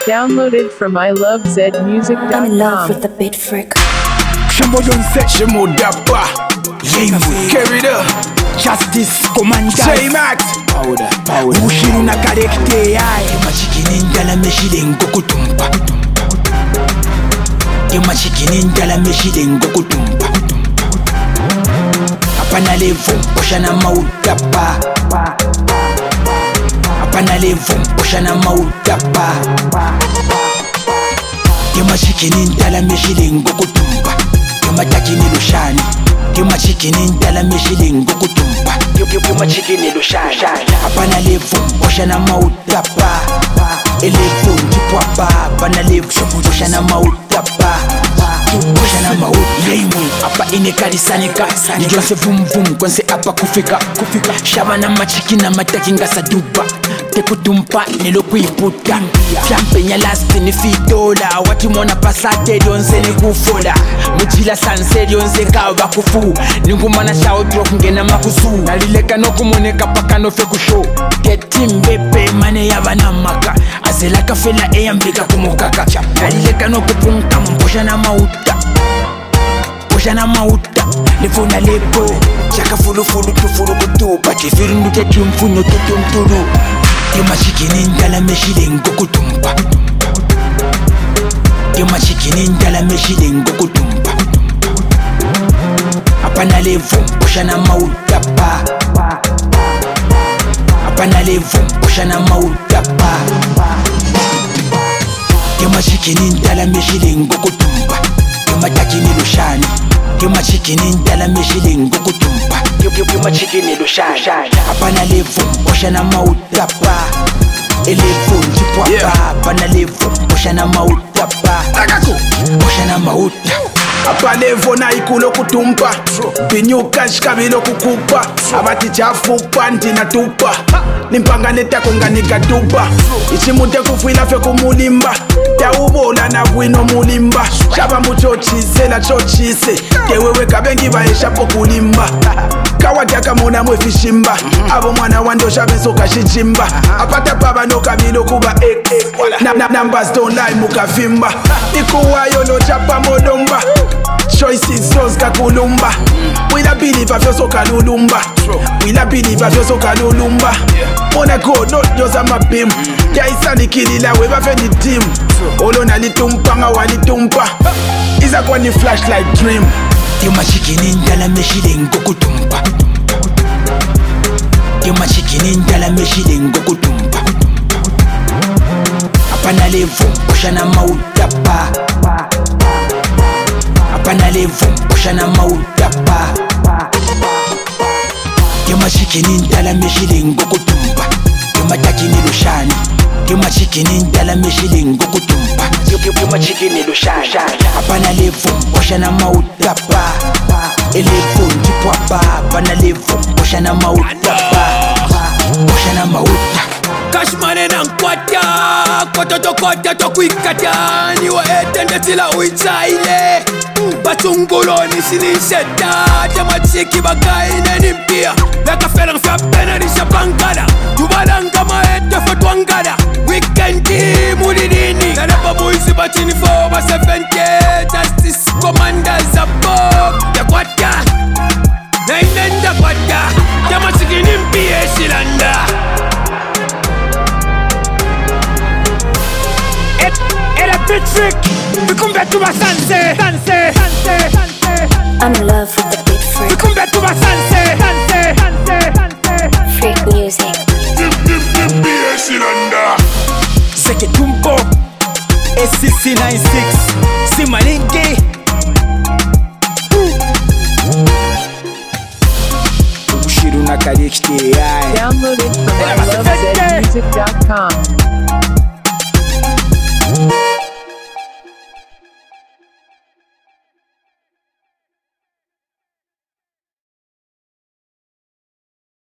Downloaded from ilovezmusic.com. I'm in love with the beat freak. Shambo don't set Shimo Dappa. Carry the Justice Commander. Say Max. Powder. Ushiru na karekte yai. Machikini ndala meshide ngokutumpa. Machikini ndala meshide ngokutumpa. Apana levo oshana maudapa. Apana levo oshana maudapa. Machikini ndala meshide ngokutumpa. Matakini lushani. Machikini ndala meshide ngokutumpa. Machikini lushani. Apana levo oshana maudapa. Elevo ndipwapa. Apana levo oshana maudapa. Oshana maudapa. Yeimu apa inekalisanika. Nijose vum vum kwense apa kufika. Shabana machikina mataki ngasa duba. Tekutumpa nilo kuiputa. Fiampenya lasti ni fitola. Wati mona pasate dionze ni kufola. Mujila sanse dionze kawa kufu. Ningumana shao drop ngena makusu. Nalileka no kumoneka paka no feku show. Getim bebe mane yabana maka. Azela kafela eyambika kumukaka. Nalileka no kupunta mposha na mauta. Posha na mauta. Lefona lepo. Chaka fulu tufuru kutu. Pati firindu tetu mfuno tetu mturu. Machikini ndala meshide ngokutumpa. Machikini ndala meshide ngokutumpa. Apana levo oshana maudapa. Apana levo oshana maudapa. Machikini ndala meshide ngokutumpa. Matakini lushani. Machikini ndala meshide ngokutumpa. Machikini lushani. Apana levo oshana maudapa. Elevo ndipwapa. Apana levo oshana maudapa. Oshana mauda. Apalevo na ikulo kutumpa. Binyuka shikabilo kukupa. Abati chafupa ndina tupa. Nimpanga netako nganika tupa. Ichimute kufila fe kumulimba. Taubola na wino mulimba. Shaba muchochise na chochise. Tewewe kabengi baesha pokulimba. Kawataka muna mwefishimba. Abo mwana wando shabeso kashichimba. Apata baba no kabilo kuba ek. Numbers don't lie mukavimba. Ikuwayo no chapa modomba. Choices those kakulumba. Wila believe of yoso kalulumba. Wila believe of yoso kalulumba. Mona go not just a mapim. Kaisa nikilila weba feni team. Olo na litumpa nga walitumpa. Iza kwa ni flashlight dream. Machikini ndala meshide ngokutumpa. Machikini ndala meshide ngokutumpa. Apana levo oshana maudapa. Apana levo oshana maudapa. Machikini ndala meshide ngokutumpa. Matakini lushani. Machikini ndala meshide ngokutumpa. Machikini lushani. Apana levo oshana maudapa. Elevo ndipwapa. Apana levo oshana maudapa. Oshana mauda. Kashmane na nkwata. Kota tokwikata. Niwa etende sila uitaile. Batunguloni sinisheta. Jamachiki bagaine nimpia. Leka ferang fya pena nisha bangada. Tubalanga maete fotwangada. Weekendi mulidini. Nanepa muisi batini for ba 70. Justice Commander Zabok. Yakwata. Nainenda kwata. Jamachiki nimpia shilanda. Beat freak, we come back to my sunset. I'm in love with the beat freak. We come back to my sunset. Freak music. Zeke Tumpo SCC96 Simalingi. Ushiru na karekte yai. Downloaded from ilovezmusic.com.